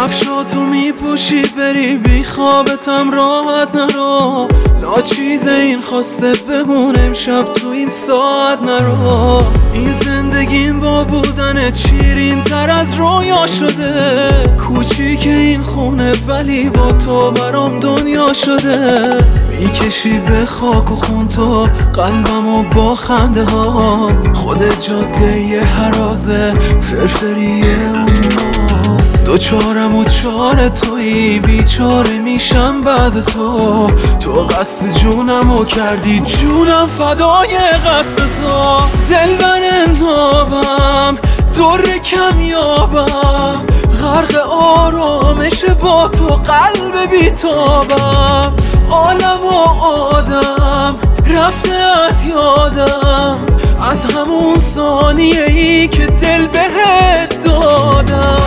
کفشاتو میپوشی بری بی خوابتم راحت نرو، لا چیز این خواسته بمونه امشب تو این ساعت نرو. این زندگیم با بودن شیرین تر از رویا شده، کوچیک این خونه ولی با تو برام دنیا شده. میکشی به خاک و خون تو قلبمو با خنده ها، خودت جاده هرازه فرفریه اونها. دوچارم و چار تویی بیچاره میشم بعد تو، تو قصد جونمو کردی جونم فدای قصد تو. دلبر نابم در کمیابم، غرق آرامش با تو قلب بیتابم. عالم و آدم رفته از یادم، از همون ثانیه ای که دل بهت دادم.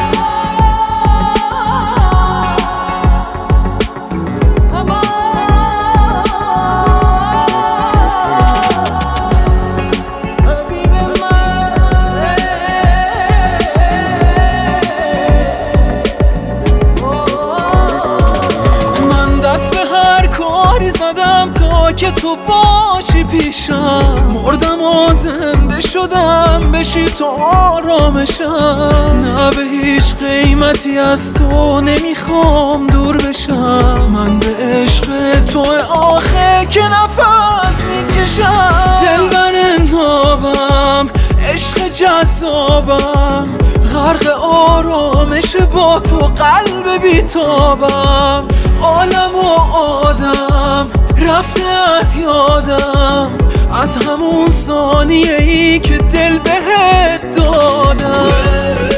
زدم تا که تو باشی پیشم، مردم و زنده شدم بشی تو آرامشم. نه به هیچ قیمتی از تو نمیخوام دور بشم، من به عشق تو آخه که نفس میکشم. دلبر نابم عشق جذابم، غرق آرامش با تو قلب بیتابم. عالم و آدم رفته از یادم، از همون ثانیه ای که دل بهت دادم.